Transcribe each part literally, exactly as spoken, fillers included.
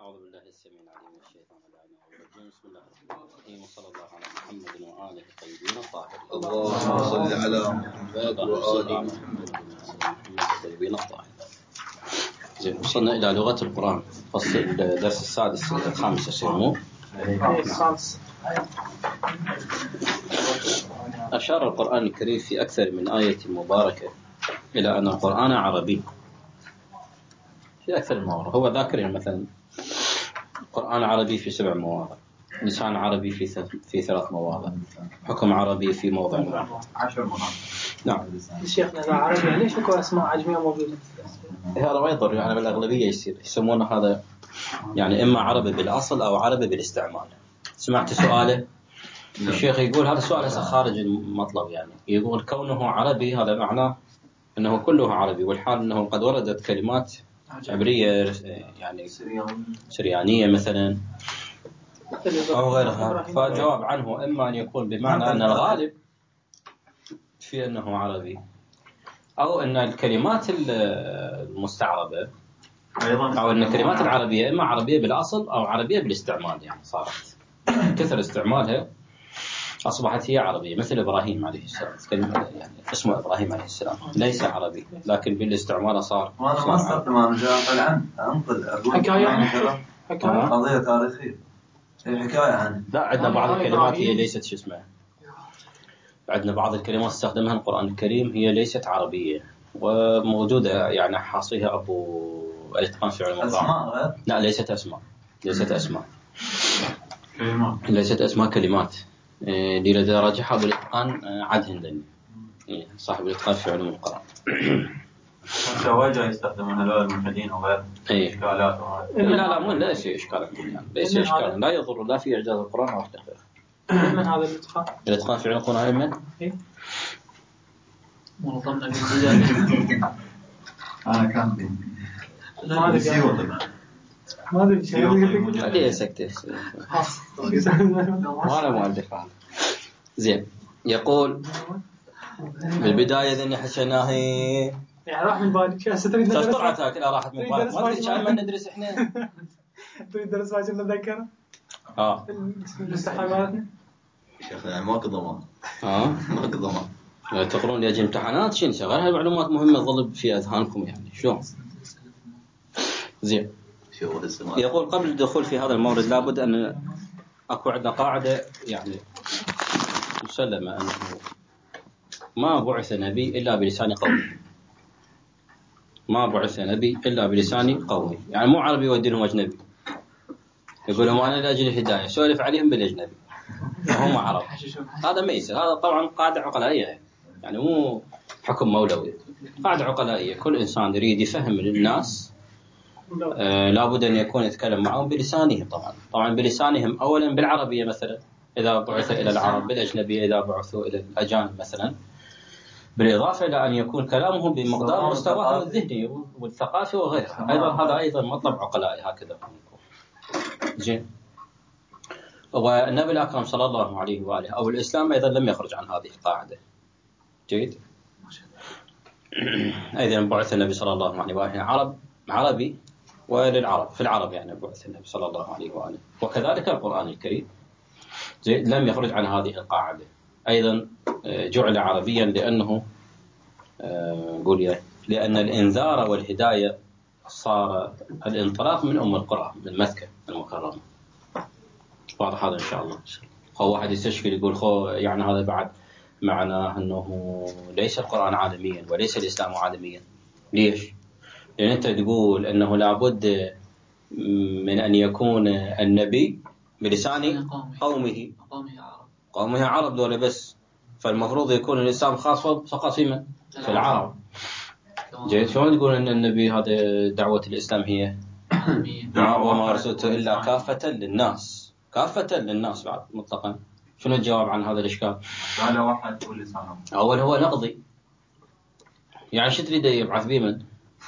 أعوذ بالله السميع العليم من الشيطان اللعين الرجيم. بسم الله الرحمن الرحيم، وصلى الله على محمد وآله الطيبين الطاهرين. اللهم صل على محمد وآل محمد الطيبين الطاهرين. زين، وصلنا إلى لغة القرآن، فصل الدرس السادس الخامس يسموه. أشار القرآن الكريم في أكثر من آية مباركة إلى أن القرآن عربي في أكثر من مواضع. هو ذاكر مثلا القرآن عربي في سبع مواضع، لسان عربي في في ثلاث مواضع، حكم عربي في موضع واحد، عشر مواضع. نعم. شيخنا إذا عربي ليش اكو أسماء عجمية موجودة؟ هذا ما يضر، يعني بالأغلبية يصير يسمونه هذا يعني إما عربي بالأصل أو عربي بالاستعمال. سمعت سؤاله الشيخ يقول هذا السؤال هسه خارج المطلب، يعني يقول كونه عربي هذا معناه أنه كله عربي، والحال أنه قد وردت كلمات عبرية يعني سريانية مثلا أو غيرها. فالجواب عنه إما أن يكون بمعنى أن الغالب في أنه عربي، أو أن الكلمات المستعربة أو أن الكلمات العربية إما عربية بالأصل أو عربية بالاستعمال، يعني صارت كثر استعمالها أصبحت هي عربية. مثل إبراهيم عليه السلام، كلمة يعني اسمه إبراهيم عليه السلام ليس عربي، لكن بالاستعمال صار. وأنا ما استخدم أنا جاء الآن أنقل أقول حكاية حكاية قضية تاريخية، حكاية عن لا، عندنا بعض الكلمات هي ليست شو اسمها، عندنا بعض الكلمات استخدمها القرآن الكريم هي ليست عربية، وموجودة يعني حاصيها أبو الإتقان في علم القرآن. لا، ليست أسماء، ليست أسماء كلمات، ليست أسماء كلمات. دي لدى راجحة أبو الإتقان عد هندني صاحب الإتقان في علم القرآن. الزواج يستخدمون هذول الملحدين وغير إشكالات. لا لا مو ليس إشكالات، يعني ليس إشكالا، لا يضر لا في إعجاز القرآن ولا في غيره. من هذا الاتقان؟ الإتقان في علم القرآن من؟ إيه؟ منظمنا بالبداية. أنا كان بي. ما أدري ما أدري شيء. هذه سكتة. وأنا مؤلف هذا. زين، يقول بالبداية ذني حشناه يعني راح من بالك هسه تريد ندرس تسطرعتها كلها راحت من بالك، ما أدري كان ما ندرس إحنا. تريد درس واجب نتذكره؟ آه المستحيلاتنا. شيخنا ماكو ضمان. آه ماكو ضمان. تقرون لي أجي امتحانات شين شغال، هاي معلومات مهمة تظل في أذهانكم يعني شو. زين، يقول قبل الدخول في هذا المورد لابد أن أكو عندنا قاعدة يعني مسلمة، أنه ما بعث نبي إلا بلسان قومه. ما بعث نبي إلا بلسان قومه، يعني مو عربي يودينهم أجنبي يقول لهم أنا لأجل الهداية سولف عليهم بالأجنبي وهم عرب. هذا ما يصير، هذا طبعا قاعدة عقلائية، يعني مو حكم مولوي، قاعدة عقلائية. كل إنسان يريد يفهم الناس آه لابد أن يكون يتكلم معهم بلسانهم، طبعا طبعا بلسانهم أولا بالعربية مثلا إذا بعث إلى العرب، بالأجنبية إذا بعثوا إلى الأجانب مثلا، بالإضافة إلى أن يكون كلامهم بمقدار مستواهم الذهني والثقافي وغيرها. أيضا هذا أيضا مطلب عقلائي هكذا. زين، والنبي الأكرم صلى الله عليه وآله أو الإسلام أيضا لم يخرج عن هذه القاعدة. جيد. أيضا بعث النبي صلى الله عليه وآله عرب عربي وللعرب في العرب، يعني بعث النبي صلى الله عليه وآله، وكذلك القرآن الكريم زين لم يخرج عن هذه القاعدة. أيضا جعل عربيا لأنه قول لأن الإنذار والهداية صار الانطلاق من أم القرى من مكة المكرمة. واضح هذا إن شاء الله. هو واحد يستشكل يقول خو يعني هذا بعد معناه أنه ليس القرآن عالميا وليس الإسلام عالميا. ليش؟ لأن أنت تقول أنه لابد من أن يكون النبي بلسان قومه. قومه عرب دولة بس، فالمفروض يكون الإسلام خاص فقط في من؟ في العرب. جيد، شلون تقول أن النبي هذا دعوة الإسلام هي وما أرسلته إلا كافة للناس، كافة للناس بعد مطلقا. شنو الجواب عن هذا الإشكال؟ قال واحد كل لسانه. أول هو نقضي، يعني شو تريد يبعث بيمن؟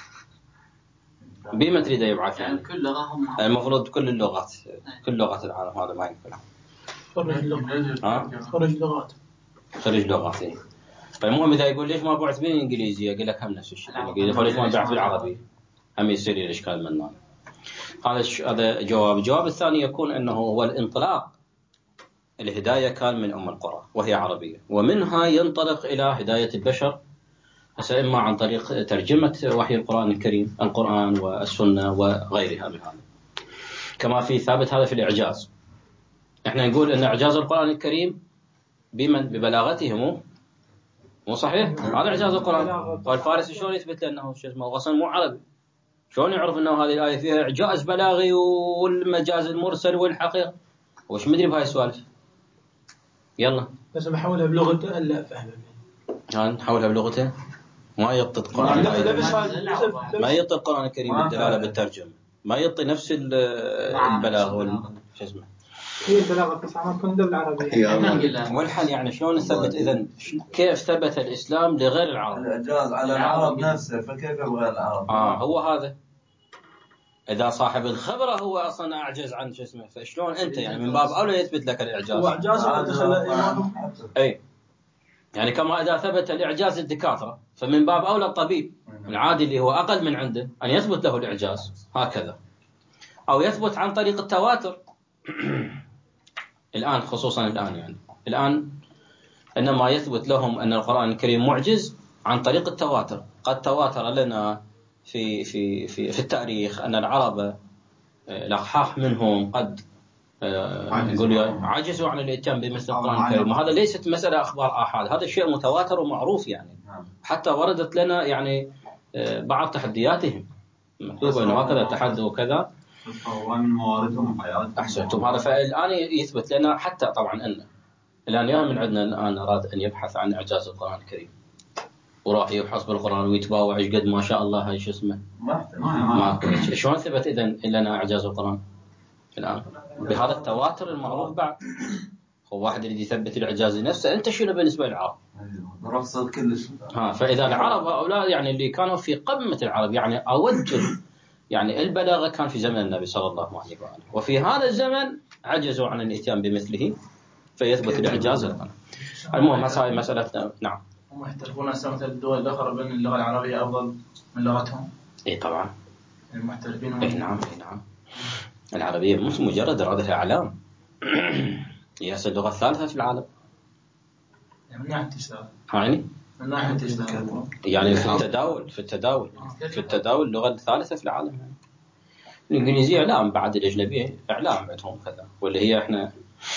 بيمن تريد يبعث يعني كل لغة هم المفروض كل اللغات، كل لغات العالم، هذا ما ينفع. خرج لغات. ها؟ خرج لغات. خرج لغات. فالمهم إذا يقول ليش ما بعث بالإنجليزية، أقول لك هم نفس الشيء. يقول ليش ما بعث بالعربي، هم يصير الإشكال منه. هذا هذا جواب. الجواب الثاني يكون أنه هو الانطلاق، الهداية كان من أم القرى وهي عربية، ومنها ينطلق إلى هداية البشر، هسه إما عن طريق ترجمة وحي القرآن الكريم، القرآن والسنة وغيرها من هذا، كما في ثابت هذا في الإعجاز. إحنا نقول أن إعجاز القرآن الكريم بمن؟ ببلاغته، مو مو صحيح؟ هذا إعجاز القرآن. والفارسي شلون يثبت لأنه شو اسمه أصلا مو عربي؟ شلون يعرف أنه هذه الآية فيها إعجاز بلاغي والمجاز المرسل والحقيقة؟ وش مدري بهاي السوالف. يلا بس بحولها بلغته الا فهمه. ها نحولها بلغته، ما يعطي القرآن ما يعطي القرآن الكريم الدلالة بالترجمة، ما يعطي نفس البلاغ وال شو اسمه. هي البلاغة بس عم تكون بالعربية. والحل يعني شلون نثبت إذن كيف ثبت الإسلام لغير العرب؟ الإعجاز على العرب نفسه، فكيف بغير العرب؟ آه هو هذا. إذا صاحب الخبرة هو أصلا أعجز عن شو اسمه، فشلون أنت يعني من باب أولى يثبت لك الإعجاز؟ هو إعجاز أي يعني كما إذا ثبت الإعجاز الدكاترة، فمن باب أولى الطبيب العادي اللي هو أقل من عنده أن يثبت له الإعجاز هكذا، أو يثبت عن طريق التواتر. الآن خصوصا الآن يعني الآن إنما يثبت لهم أن القرآن الكريم معجز عن طريق التواتر. قد تواتر لنا في في في في التاريخ أن العرب الأقحاح منهم قد نقول عجزوا عن الاتيان بمثل القرآن الكريم، وهذا ليست مسألة أخبار آحاد، هذا شيء متواتر ومعروف يعني. حتى وردت لنا يعني بعض تحدياتهم مكتوبة إنه هكذا تحدي وكذا. ومن مواردهم حياتهم. أحسنتم. هذا فالآن يثبت لنا حتى طبعا أن الآن يا من عندنا الآن أراد أن يبحث عن إعجاز القرآن الكريم وراح يبحث بالقرآن ويتباوع ايش قد ما شاء الله هاي شو اسمه ما شلون ثبت إذن لنا إعجاز القرآن الآن بهذا التواتر المعروف؟ بعد هو واحد اللي يثبت الإعجاز لنفسه، أنت شنو بالنسبة للعرب؟ رفض كلش. ها فإذا العرب هؤلاء يعني اللي كانوا في قمة العرب يعني أوج يعني البلاغة كان في زمن النبي صلى الله عليه وآله، وفي هذا الزمن عجزوا عن الاتيان بمثله فيثبت الإعجاز الآن. المهم هسه هاي مسألتنا. نعم. هم يحترفون مثل الدول الأخرى بأن اللغة العربية أفضل من لغتهم. إيه طبعا. المحترفين. إيه نعم إيه نعم. العربية مش مجرد ردها إعلام، هي اللغة الثالثة في العالم. من ناحية تشتغل. يعني؟ من ناحية تشتغل. يعني في التداول في التداول في التداول اللغة الثالثة في العالم. يعني. الإنجليزية إعلام، بعد الأجنبية إعلام عندهم كذا، واللي هي إحنا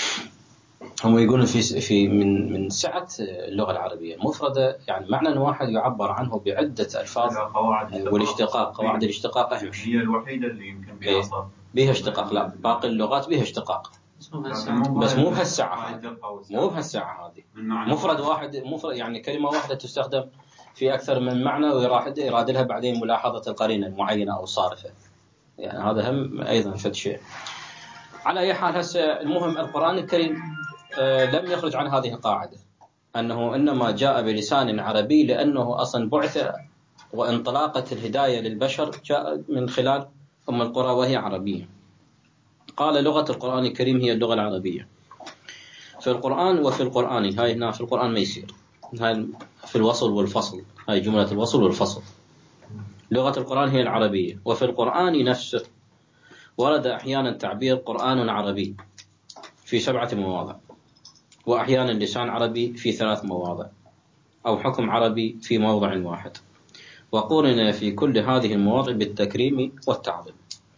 هم يقولون في في من من سعة اللغة العربية المفردة، يعني معنى أن واحد يعبر عنه بعدة ألفاظ. والاشتقاق، قواعد الاشتقاق أهم شيء. هي الوحيدة اللي يمكن بها صار. بها اشتقاق، لا باقي اللغات بها اشتقاق. بس مو بهالساعة هذه، مو بهالساعة هذه. مفرد واحد مفرد يعني كلمة واحدة تستخدم في أكثر من معنى ويراد يراد لها بعدين ملاحظة القرينة المعينة أو الصارفة. يعني هذا هم أيضا فد شيء. على أي حال هسه المهم القرآن الكريم لم يخرج عن هذه القاعدة أنه إنما جاء بلسان عربي، لأنه أصلا بعث وانطلاقة الهداية للبشر جاء من خلال أم القرى وهي عربية. قال لغة القرآن الكريم هي اللغة العربية في القرآن وفي القرآن. هاي هنا في القرآن ما يصير، هاي في الوصل والفصل، هاي جملة الوصل والفصل. لغة القرآن هي العربية، وفي القرآن نفسه ورد أحيانا تعبير قرآن عربي في سبعة مواضع، وأحيانا لسان عربي في ثلاث مواضع، أو حكم عربي في موضع واحد، وقورن في كل هذه المواضع بالتكريم والتعظيم.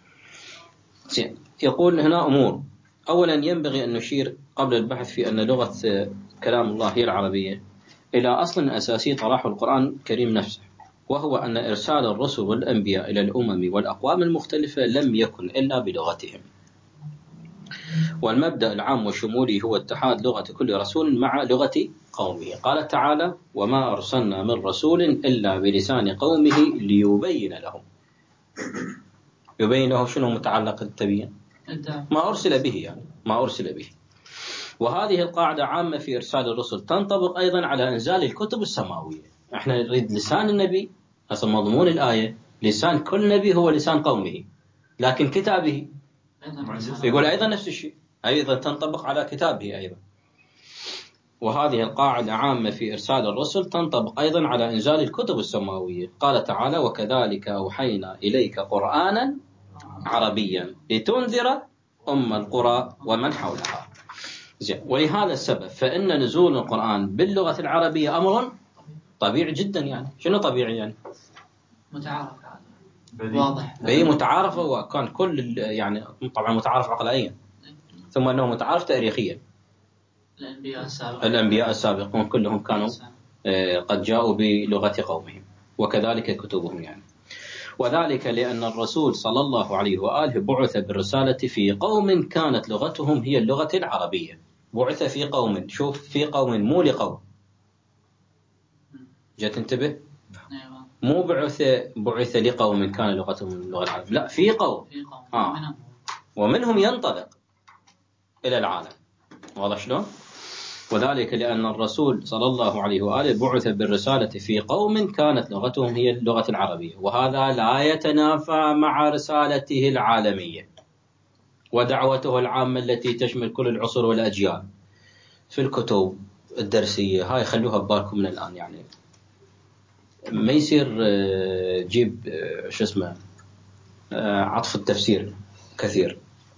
يقول هنا أمور. أولا ينبغي أن نشير قبل البحث في أن لغة كلام الله هي العربية إلى أصل أساسي طرحه القرآن الكريم نفسه، وهو أن إرسال الرسل والأنبياء إلى الأمم والأقوام المختلفة لم يكن إلا بلغتهم. والمبدأ العام والشمولي هو اتحاد لغة كل رسول مع لغة قومه. قال تعالى: وما أرسلنا من رسول إلا بلسان قومه ليبين لهم. يبين له شنو متعلق التبيين؟ ما أرسل به، يعني ما أرسل به. وهذه القاعدة عامة في إرسال الرسل، تنطبق أيضا على إنزال الكتب السماوية. احنا نريد لسان النبي، هذا مضمون الآية، لسان كل نبي هو لسان قومه، لكن كتابه يقول أيضا نفس الشيء، أيضا تنطبق على كتابه أيضا. وهذه القاعدة عامة في إرسال الرسل تنطبق أيضا على إنزال الكتب السماوية. قال تعالى: وكذلك أوحينا إليك قرآنا عربيا لتنذر أم القرى ومن حولها. زين. ولهذا السبب فإن نزول القرآن باللغة العربية أمر طبيعي جدا. يعني شنو طبيعي؟ يعني متعارف، واضح. هي متعارفة، وكان كل يعني طبعا متعارف عقلائيا، ثم أنه متعارف تاريخيا. الأنبياء السابقون الأنبياء السابقون كلهم كانوا قد جاءوا بلغة قومهم، وكذلك كتبهم يعني. وذلك لأن الرسول صلى الله عليه وآله بعث بالرسالة في قوم كانت لغتهم هي اللغة العربية. بعث في قوم، شوف، في قوم مو لقوم. جت انتبه، مو بعث بعث لقوم كان لغتهم اللغة العربية، لا، في قوم آه. ومنهم ينطلق إلى العالم. واضح شلون؟ وذلك لأن الرسول صلى الله عليه وآله بعث بالرسالة في قوم كانت لغتهم هي اللغة العربية، وهذا لا يتنافى مع رسالته العالمية ودعوته العامة التي تشمل كل العصور والأجيال. في الكتب الدرسية هاي خلوها ببالكم من الآن، يعني ما يصير جيب شو اسمه عطف التفسير كثير.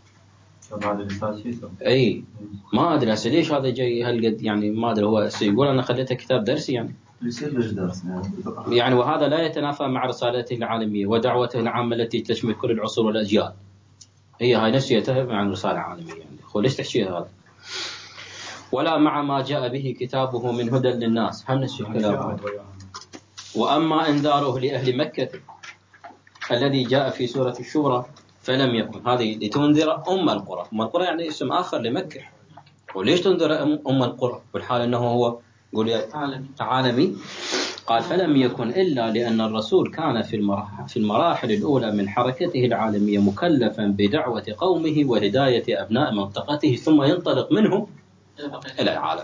اي ما ادري هسه ليش هذا جاي هالقد، يعني ما ادري. هو يقول انا خليته كتاب درسي، يعني يصير ليش درس يعني وهذا لا يتنافى مع رسالته العالميه ودعوته العامه التي تشمل كل العصور والاجيال. هي هاي نفسيتها مع رساله عالميه، يعني خو ليش تحكي هذا؟ ولا مع ما جاء به كتابه من هدى للناس، هم نفس الكلام. واما انذاره لاهل مكه الذي جاء في سوره الشورى فلم يكن، هذه لتنذر أم القرى. أم القرى يعني اسم آخر لمكة. وليش تنذر أم القرى والحال أنه هو قول عالمي. عالمي. قال فلم يكن إلا لأن الرسول كان في المراحل, في المراحل الأولى من حركته العالمية مكلفا بدعوة قومه وهداية أبناء منطقته، ثم ينطلق منه إلى العالم.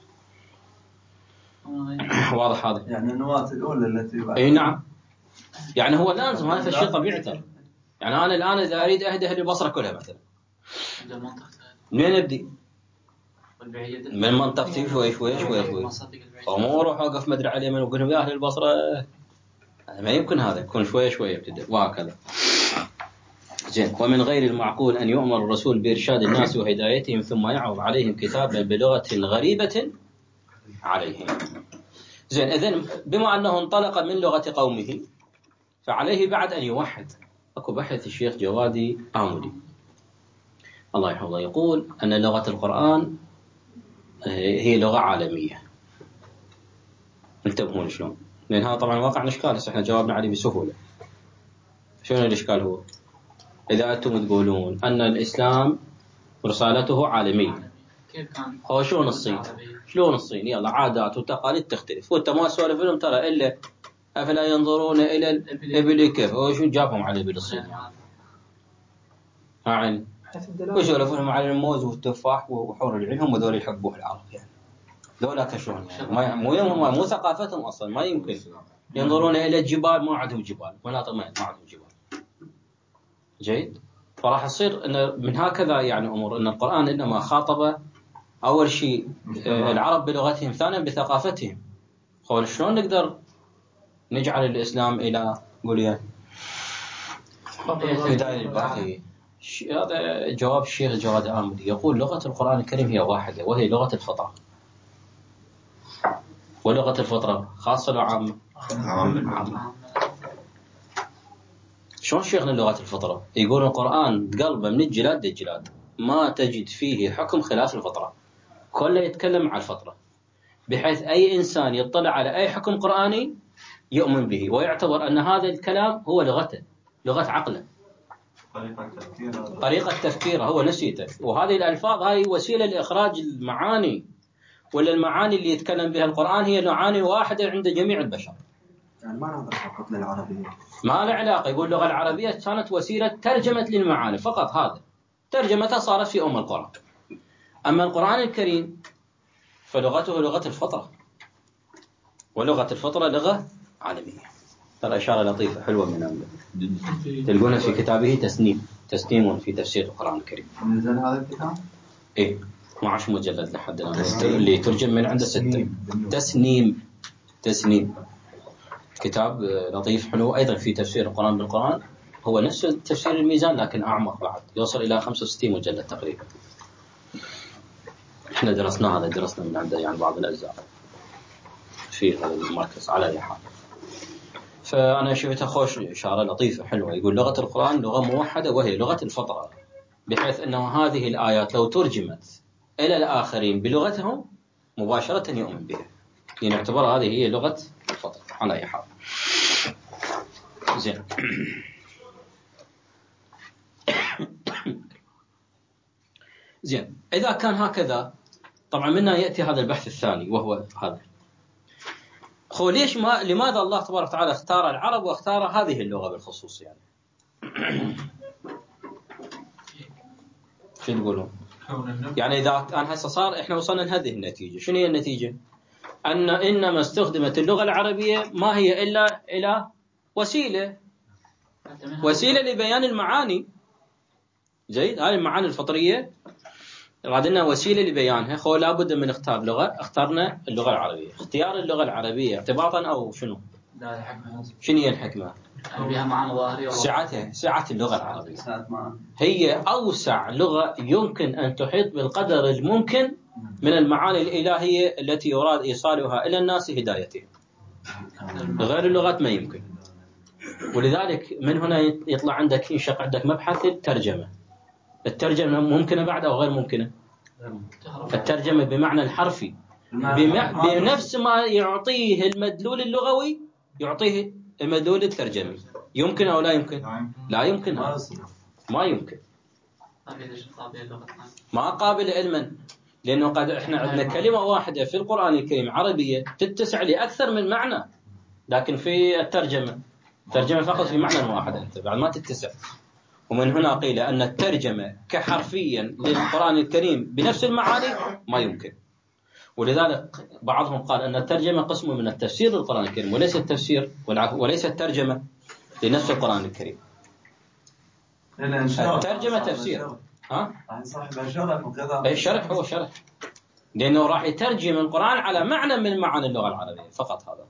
واضح هذا؟ يعني النواة الأولى التي أي نعم. يعني هو لازم، هذا الشيء طبيعي ترى. يعني أنا الآن إذا أريد أهدي البصرة كلها مثلا، منين أبدي؟ من منطقتي شوي شوي شوي شوي، ومو أروح أوقف مدري على اليمن وأقول لهم يا أهل البصرة. ما يمكن هذا، يكون شوي شوي يبتدئ وهكذا. زين. ومن غير المعقول أن يؤمر الرسول بإرشاد الناس وهدايتهم ثم يعرض عليهم كتابا بلغة غريبة عليهم. زين. إذن بما أنه انطلق من لغة قومه فعليه بعد أن يوحد. أكو بحث الشيخ جوادي آمدي الله يحفظه يقول أن لغة القرآن هي لغة عالمية. انتبهون شلون، لأن هذا طبعا واقع إشكال، بس احنا جاوبنا عليه بسهولة. شنو الإشكال؟ هو إذا أنتم تقولون أن الإسلام رسالته عالمية، هو شلون الصين؟ شلون الصين؟ يلا عادات وتقاليد تختلف، وأنت ما سولف لهم ترى إلا أفلا ينظرون إلى الإبل كيف، هو شو جابهم على إبل الصين يعني؟ ويسولفون على الموز والتفاح وحور العين، هم ذول يحبوه العرب يعني. ذولا كشون يعني، مو مو مو ثقافتهم اصلا. ما يمكن ينظرون الى الجبال، ما عندهم جبال، مناطق ما عندهم جبال. جيد. فراح يصير ان من هكذا يعني امور، ان القرآن انما خاطب اول شيء العرب بلغتهم، ثانيا بثقافتهم. قول شلون نقدر نجعل الاسلام الى قولي بدايه الباقي؟ هذا جواب الشيخ جواد آمدي يقول لغة القرآن الكريم هي واحدة، وهي لغة الفطرة. ولغة الفطرة خاصة ولا عامة؟ عامة. شلون شيخنا لغة الفطرة؟ يقول القرآن قلبه من الجلاد للجلاد، ما تجد فيه حكم خلاف الفطرة، كله يتكلم عن الفطرة، بحيث أي إنسان يطلع على أي حكم قرآني يؤمن به ويعتبر أن هذا الكلام هو لغته، لغة عقله، طريقة تفكيره، هو نسيته. وهذه الألفاظ هاي وسيلة لإخراج المعاني، ولا المعاني اللي يتكلم بها القرآن هي معاني واحدة عند جميع البشر. يعني ما نظر فقط للعربية، ما له علاقة. يقول اللغة العربية كانت وسيلة ترجمة للمعاني فقط، هذا ترجمتها صارت في أم القرآن. أما القرآن الكريم فلغته لغة الفطرة، ولغة الفطرة لغة عالمية. ترى إشارة لطيفة حلوة من أمره، تلقونها في كتابه تسنيم تسنيم في تفسير القرآن الكريم. نزل هذا الكتاب؟ إيه، اثنا عشر مجلد لحد الآن، اللي ترجم من عنده ستة. تسنيم تسنيم كتاب لطيف حلو أيضا في تفسير القرآن بالقرآن، هو نفس تفسير الميزان لكن أعمق بعد، يوصل إلى خمسة وستين مجلد تقريبا. إحنا درسنا هذا، درسنا من عنده يعني بعض الأجزاء في هذا المركز على أي حال. فأنا شفتها خوش، إشارة لطيفة حلوة. يقول لغة القرآن لغة موحدة وهي لغة الفطرة، بحيث أنه هذه الآيات لو ترجمت إلى الآخرين بلغتهم مباشرة يؤمن بها، يعني نعتبر هذه هي لغة الفطرة على أي حال. زين. زين، إذا كان هكذا طبعا منا يأتي هذا البحث الثاني، وهو هذا: خو ليش ما لماذا الله تبارك وتعالى اختار العرب واختار هذه اللغة بالخصوص؟ يعني شو تقولون؟ يعني إذا أنا هسه صار إحنا وصلنا لهذه النتيجة، شنو هي النتيجة؟ أن إنما استخدمت اللغة العربية ما هي إلا إلى وسيلة وسيلة لبيان المعاني. جيد، هذه المعاني الفطرية غادنا وسيلة لبيانها. خو لابد من اختار لغة، اخترنا اللغة العربية. اختيار اللغة العربية ارتباطا أو شنو؟ لا الحكمة. شنو هي الحكمة؟ بها معاني ظاهرية. سعتها، سعة اللغة العربية. هي أوسع لغة يمكن أن تحيط بالقدر الممكن من المعاني الإلهية التي يراد إيصالها إلى الناس هدايتهم. غير اللغات ما يمكن. ولذلك من هنا يطلع عندك ينشق عندك مبحث الترجمة. الترجمة ممكنة بعد أو غير ممكنة؟ الترجمة بمعنى الحرفي، بنفس ما يعطيه المدلول اللغوي يعطيه المدلول الترجمي. يمكن أو لا يمكن؟ لا يمكن، ما يمكن، ما قابل علما. لأنه قد إحنا عندنا كلمة واحدة في القرآن الكريم عربية تتسع لأكثر من معنى، لكن في الترجمة ترجمة فقط في معنى واحد أنت بعد ما تتسع. ومن هنا قيل أن الترجمة كحرفيا للقرآن الكريم بنفس المعاني ما يمكن. ولذلك بعضهم قال أن الترجمة قسم من التفسير للقرآن الكريم، وليس التفسير وليس الترجمة لنفس القرآن الكريم. الترجمة تفسير، ها؟ أي شرح، هو شرح، لأنه راح يترجم القرآن على معنى من معاني اللغة العربية فقط. هذا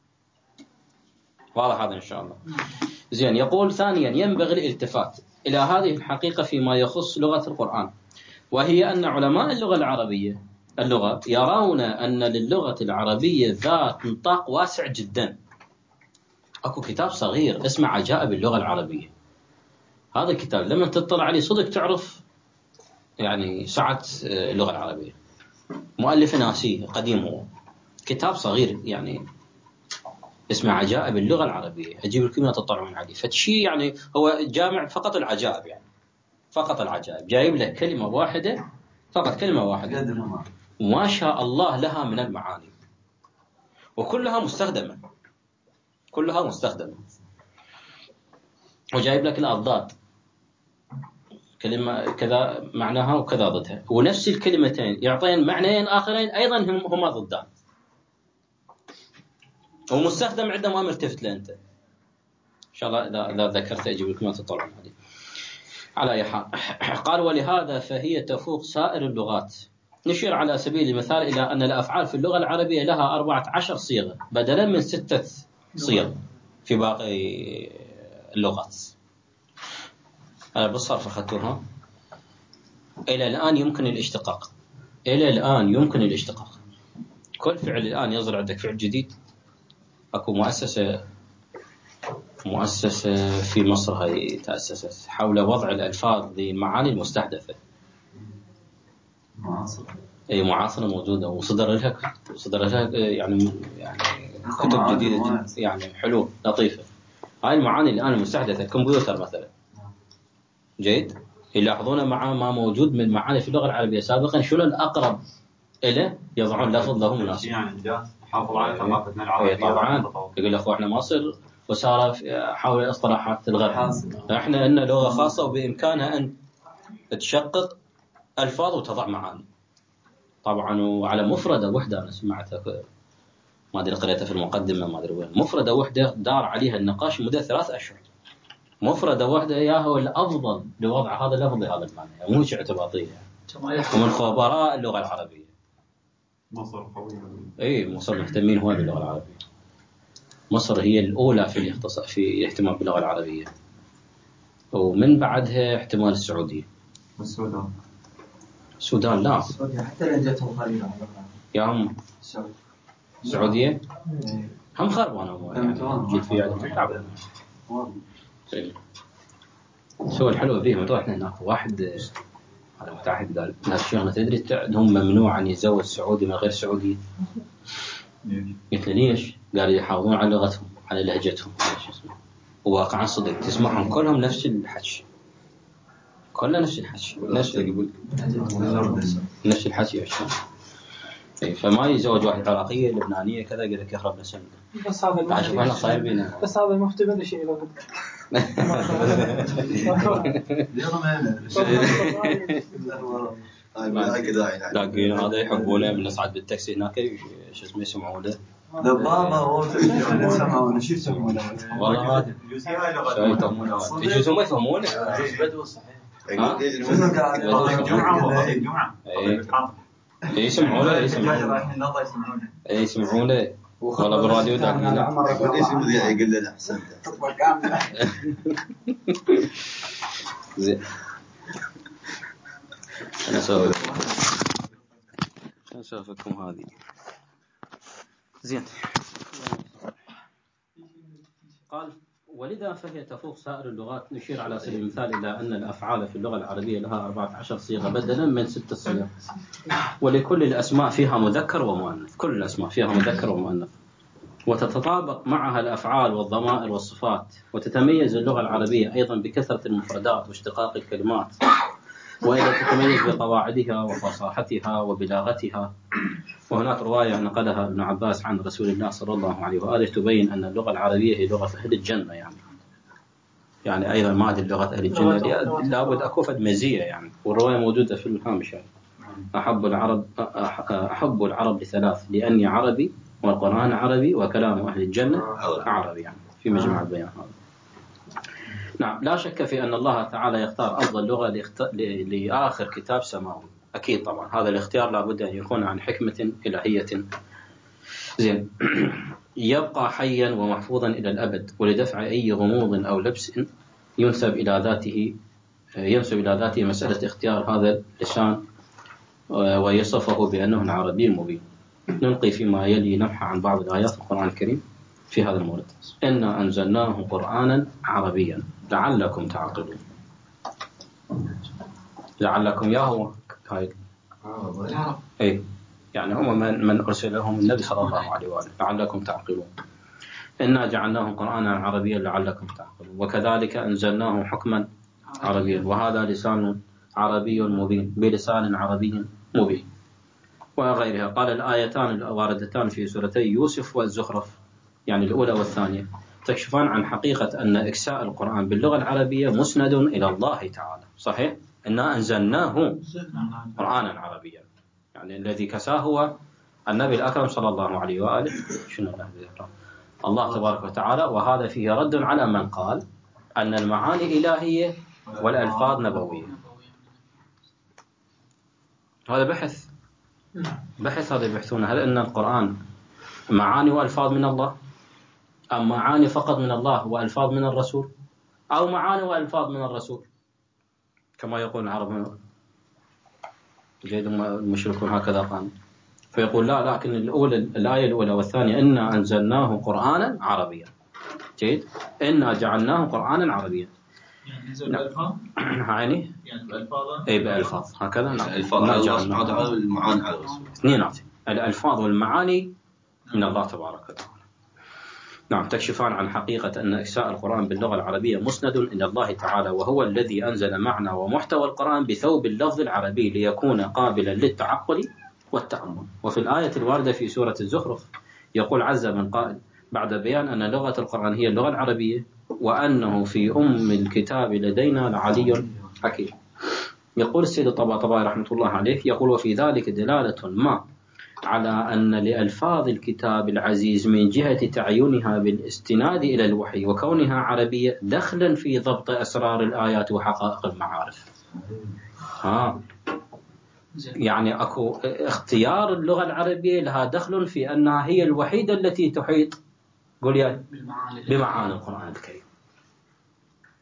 واضح هذا إن شاء الله. زين. يقول ثانيا: ينبغي الالتفات إلى هذه الحقيقة فيما يخص لغة القرآن، وهي أن علماء اللغة العربية اللغة يرون أن للغة العربية ذات نطاق واسع جدا. أكو كتاب صغير اسمه عجائب اللغة العربية. هذا الكتاب لما تطلع عليه صدق تعرف يعني سعة اللغة العربية. مؤلف ناسي قديم، هو كتاب صغير يعني اسمه عجائب اللغة العربية. أجيب لكم تطلعون عليه فتشي، يعني هو جامع فقط العجائب، يعني فقط العجائب، جايب لك كلمة واحدة فقط، كلمة واحدة ما شاء الله لها من المعاني، وكلها مستخدمة، كلها مستخدمة. وجايب لك الأضداد، كلمة كذا معناها وكذا ضدها، ونفس الكلمتين يعطين معنيين آخرين أيضا هم هما ضدان، ومستخدم عندما ملتفت له أنت. إن شاء الله إذا إذا ذكرت أجيب لكم تطلعون عليه. على أي حال، قال: ولهذا فهي تفوق سائر اللغات. نشير على سبيل المثال إلى أن الأفعال في اللغة العربية لها أربعة عشر صيغة بدلا من ستة صيغ في باقي اللغات. أنا بالصرف أخذتها. إلى الآن يمكن الاشتقاق، إلى الآن يمكن الاشتقاق. كل فعل الآن يصدر عندك فعل جديد. أكو مؤسسة مؤسسة في مصر هاي تأسست حول وضع الألفاظ ذي المعاني المستحدثة. معاصرة. أي معاصرة موجودة، وصدر لها صدر لها يعني يعني كتب جديدة يعني حلو لطيفة. هاي المعاني الآن المستحدثة، الكمبيوتر مثلا، جيد، يلاحظون مع ما موجود من معاني في اللغة العربية سابقا شنو الأقرب إليه يضعون لفظ له مناسب. يعني جاء حافظ على ثقافتنا العربية. طبعا يقول أخو إحنا مصر وصار حول اصطلاحات الغرب. احنا عندنا لغة خاصة وبإمكانها أن تشقق ألفاظ وتضع معاني. طبعا وعلى مفردة وحدة، أنا سمعتها ما أدري قريتها في المقدمة ما أدري وين، مفردة وحدة دار عليها النقاش مدة ثلاث أشهر. مفردة وحدة يا هو الأفضل لوضع هذا اللفظ هذا المعنى، يعني مو شيء اعتباطية، ومن خبراء اللغة العربية. مصر قوية. إيه مصر مهتمين هو باللغة العربية. مصر هي الأولى في الاختصاص في الاهتمام باللغة العربية. ومن بعدها احتمال السعودية. والسودان. السودان لا. السعودية حتى لين جتهم خلينا. يا هم. السعودية. هم خربانة هو يعني جيت في عدة تعب. سوى الحلو فيهم رحنا هناك واحد هذا متعهد قال لا شيخنا تدري هم ممنوع أن يتزوج سعودي من غير سعودي. قلت له ليش؟ قال يحافظون على لغتهم على لهجتهم. وواقعا صدق تسمعهم كلهم نفس الحكي كلنا نفس الحكي نفس يقول نفس الحكي عشان فما يتزوج واحد عراقية لبنانية كذا يقول لك يخرب نسمه. بس هذا المفتي احنا صاير بينا بس هذا المفتي ما شيء له. لكن هذا يحبونه من نصعد بالتاكسي هناك شو اسمه يسمعونه دبابة هو يسمعونه شو يسمعونه والله ما ادري شو يسمعونه يجوز ما يفهمونه بدو صحيح. شنو قاعد الجمعة الجمعة. يسمعونه يسمعونه يسمعونه والله بالراديو داقينا ليش المذيع يقول لنا احسنت خطبة كاملة. زين انا اسوي شو اسويكم هذه زين. قال ولذا فهي تفوق سائر اللغات. نشير على سبيل المثال إلى أن الأفعال في اللغة العربية لها أربعة عشر صيغة بدلا من ست صيغ، ولكل الأسماء فيها مذكر ومؤنث. كل الأسماء فيها مذكر ومؤنث، وتتطابق معها الأفعال والضمائر والصفات. وتتميز اللغة العربية أيضا بكثرة المفردات واشتقاق الكلمات، وأيضا تتميز بقواعدها وفصاحتها وبلاغتها. وهناك رواية نقلها ابن عباس عن رسول الله صلى الله عليه وآله تبين أن اللغة العربية هي لغة أهل الجنة. يعني يعني أيضا ما أدري لغة أهل الجنة لابد أكوفد مزية يعني. والرواية موجودة في الهامش يعني. أحب العرب أحب العرب لثلاث: لأني عربي والقرآن عربي وكلام أهل الجنة عربي، يعني في مجمع البيان هذا. نعم، لا شك في أن الله تعالى يختار أفضل لغة لآخر كتاب سماوي. أكيد طبعا هذا الاختيار لابد أن يكون عن حكمة إلهية. زين. يبقى حيا ومحفوظا إلى الأبد، ولدفع أي غموض أو لبس ينسب إلى ذاته ينسب إلى ذاته مسألة اختيار هذا اللسان ويصفه بأنه عربي مبين. نلقي فيما يلي نبحث عن بعض الآيات في القرآن الكريم في هذا المورد. إنا أنزلناه قرآنا عربيا لعلكم تعقلون. لعلكم يا هو هاي أي يعني هم من, من أرسلهم النبي صلى الله عليه وآله لعلكم تعقلون. إنا جعلناه قرآنا عربيا لعلكم تعقلون، وكذلك أنزلناه حكما عربيا، وهذا لسان عربي مبين بلسان عربي مبين وغيرها. قال الآيتان الواردتان في سورتي يوسف والزخرف يعني الأولى والثانية تكشفان عن حقيقة أن إكساء القرآن باللغة العربية مسند إلى الله تعالى. صحيح، إنا أنزلناه قرآنا عربيا، يعني الذي كساه هو النبي الأكرم صلى الله عليه وآله شنو الله تبارك وتعالى. وهذا فيه رد على من قال أن المعاني إلهية والألفاظ نبوية. هذا بحث بحث هذا يبحثون هل أن القرآن معاني وألفاظ من الله، أم معاني فقط من الله وألفاظ من الرسول، أو معاني وألفاظ من الرسول كما يقول العرب. جيد المشركون هكذا قالوا. فيقول لا، لكن الأولى الآية الأولى والثانية إنا أنزلناه قرآنا عربيا. جيد، إنا جعلناه قرآنا عربيا يعني نزل بألفاظ يعني يعني بألفاظ أي بألفاظ هكذا. نعم، الألفاظ على الله سبحانه وتعالى والمعاني على الرسول. اثنين، الألفاظ والمعاني من الله تبارك وتعالى. نعم، تكشفان عن حقيقة أن إكساء القرآن باللغة العربية مسند إلى الله تعالى، وهو الذي أنزل معنى ومحتوى القرآن بثوب اللفظ العربي ليكون قابلا للتعقل والتأمل. وفي الآية الواردة في سورة الزخرف يقول عز من قائل بعد بيان أن لغة القرآن هي اللغة العربية وأنه في أم الكتاب لدينا لعلي حكيم. يقول السيد الطباطبائي رحمة الله عليه يقول وفي ذلك دلالة ما على أن لألفاظ الكتاب العزيز من جهة تعينها بالاستناد إلى الوحي وكونها عربية دخلا في ضبط أسرار الآيات وحقائق المعارف. ها يعني أكو اختيار اللغة العربية لها دخل في أنها هي الوحيدة التي تحيط قول يا بمعاني القرآن الكريم.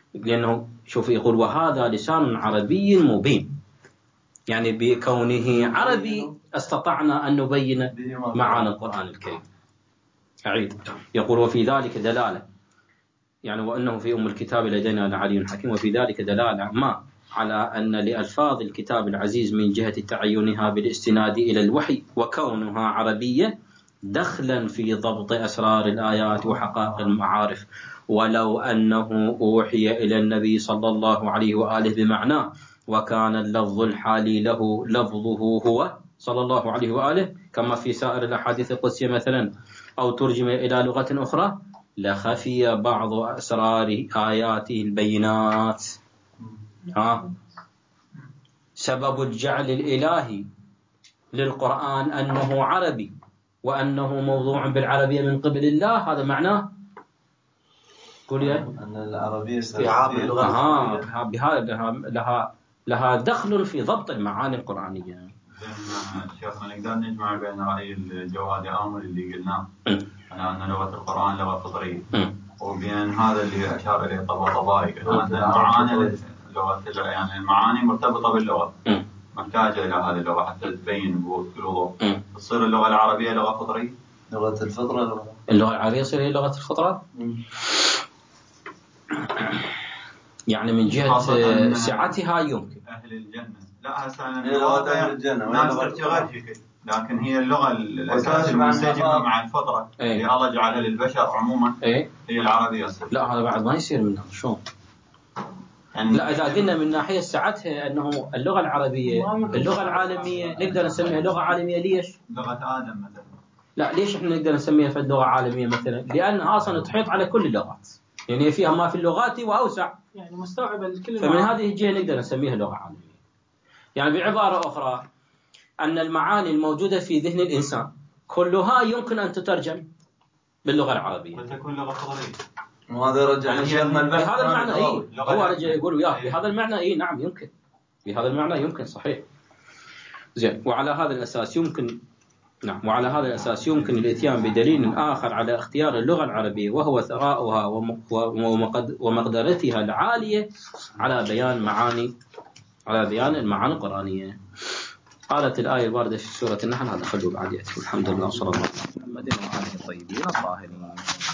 لأنه شوف يقول وهذا لسان عربي مبين، يعني بكونه عربي استطعنا أن نبين معاني القرآن الكريم. أعيد، يقول وفي ذلك دلالة، يعني وأنه في أم الكتاب لدينا لعلي حكيم، وفي ذلك دلالة ما على أن لألفاظ الكتاب العزيز من جهة تعينها بالاستناد إلى الوحي وكونها عربية دخلا في ضبط أسرار الآيات وحقائق المعارف، ولو أنه أوحي إلى النبي صلى الله عليه وآله بمعناه وكان اللفظ الحالي له لفظه هو صلى الله عليه وآله كما في سائر الأحاديث القدسية مثلا، أو ترجم إلى لغة أخرى لخفي بعض أسرار آياته البينات. ها سبب الجعل الإلهي للقرآن أنه عربي وأنه موضوع بالعربية من قبل الله، هذا معناه قول يا أن العربية استيعاب اللغة آه بهذا لها لها دخل في ضبط المعاني القرآنية. شيخنا نقدر نجمع بين رأي الجواد آمر اللي قلناه على أن لغة القرآن لغة فطرية، وبين هذا اللي أشار إليه طباطبائي أن المعاني لغة يعني المعاني مرتبطة باللغة، محتاجة إلى هذه اللغة حتى تبين بوضوح. تصير اللغة العربية لغة فطرية؟ لغة الفطرة لغة. اللغة العربية تصير هي لغة الفطرة؟ يعني من جهة سعتها يمكن. أهل الجنة لا هسه لغة أهل الجنة ناس تشتغل في كده، لكن هي اللغة الأساس المنسجمة مع الفطرة اللي الله جعلها للبشر عموما هي العربية. لا هذا بعد ما يصير منها شلون؟ يعني لا إذا قلنا من ناحية سعتها أنه اللغة العربية اللغة العالمية نقدر نسميها لغة عالمية. ليش؟ لغة آدم مثلا. لا ليش إحنا نقدر نسميها في اللغة عالمية مثلا؟ لأنها أصلا تحيط على كل اللغات، يعني فيها ما في اللغات وأوسع، يعني مستوعبة الكل. فمن هذه الجهة نقدر نسميها لغة عالمية. يعني بعبارة أخرى أن المعاني الموجودة في ذهن الإنسان كلها يمكن أن تترجم باللغة العربية وتكون لغة فطرية. وهذا رجع شيخنا البحث بهذا المعنى إيه هو رجع يقول وياه بهذا المعنى إيه نعم يمكن، بهذا المعنى يمكن صحيح. زين، وعلى هذا الأساس يمكن نعم وعلى هذا الأساس يمكن الإتيان بدليل آخر على اختيار اللغة العربية وهو ثراؤها ومقدرتها العالية على بيان معاني على بيان المعاني القرآنية. قالت الآية الواردة في سورة النحل، هذا خلوا بعد يأتي. الحمد لله صلى الله عليه وسلم وعلى آله الطيبين الطاهرين.